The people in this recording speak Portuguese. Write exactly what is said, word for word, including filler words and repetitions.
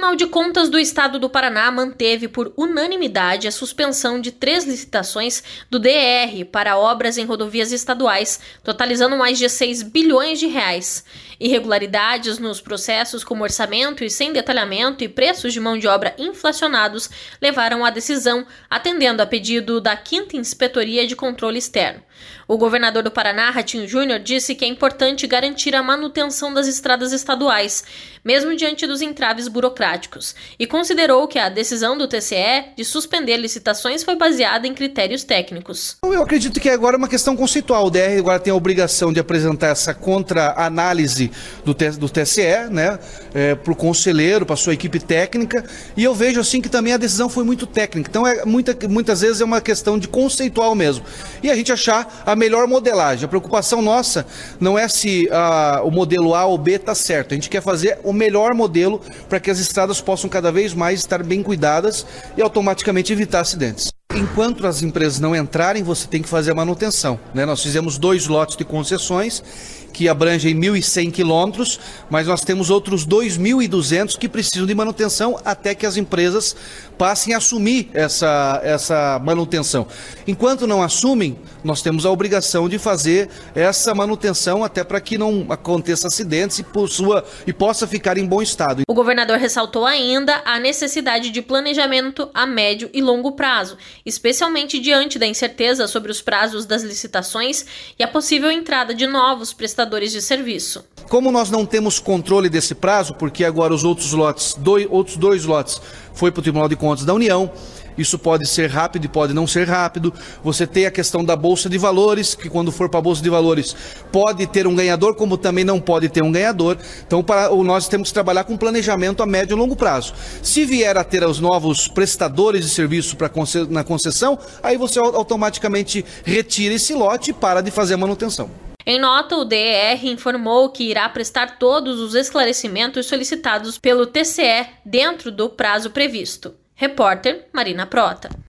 Tribunal de Contas do Estado do Paraná manteve por unanimidade a suspensão de três licitações do D E R para obras em rodovias estaduais, totalizando mais de seis bilhões de reais. Irregularidades nos processos como orçamento e sem detalhamento e preços de mão de obra inflacionados levaram à decisão, atendendo a pedido da quinta Inspetoria de Controle Externo. O governador do Paraná, Ratinho Júnior, disse que é importante garantir a manutenção das estradas estaduais, mesmo diante dos entraves burocráticos, e considerou que a decisão do T C E de suspender licitações foi baseada em critérios técnicos. Eu acredito que agora é uma questão conceitual. O D E R agora tem a obrigação de apresentar essa contra-análise do, do T C E, né, é, para o conselheiro, para a sua equipe técnica, e eu vejo assim que também a decisão foi muito técnica. Então, é, muita, muitas vezes é uma questão de conceitual mesmo. E a gente achar a melhor modelagem. A preocupação nossa não é se uh, o modelo A ou B está certo. A gente quer fazer o melhor modelo para que as estradas possam cada vez mais estar bem cuidadas e automaticamente evitar acidentes. Enquanto as empresas não entrarem, você tem que fazer a manutenção, né? Nós fizemos dois lotes de concessões que abrangem mil e cem quilômetros, mas nós temos outros dois mil e duzentos que precisam de manutenção até que as empresas passem a assumir essa, essa manutenção. Enquanto não assumem, nós temos a obrigação de fazer essa manutenção até para que não aconteça acidentes e, possua, e possa ficar em bom estado. O governador ressaltou ainda a necessidade de planejamento a médio e longo prazo, especialmente diante da incerteza sobre os prazos das licitações e a possível entrada de novos prestadores de serviço. Como nós não temos controle desse prazo, porque agora os outros lotes, dois, outros dois lotes, foi para o Tribunal de Contas da União, isso pode ser rápido e pode não ser rápido. Você tem a questão da Bolsa de Valores, que quando for para a Bolsa de Valores pode ter um ganhador, como também não pode ter um ganhador. Então para, nós temos que trabalhar com planejamento a médio e longo prazo. Se vier a ter os novos prestadores de serviço pra, na concessão, aí você automaticamente retira esse lote e para de fazer a manutenção. Em nota, o D E R informou que irá prestar todos os esclarecimentos solicitados pelo T C E dentro do prazo previsto. Repórter Marina Prota.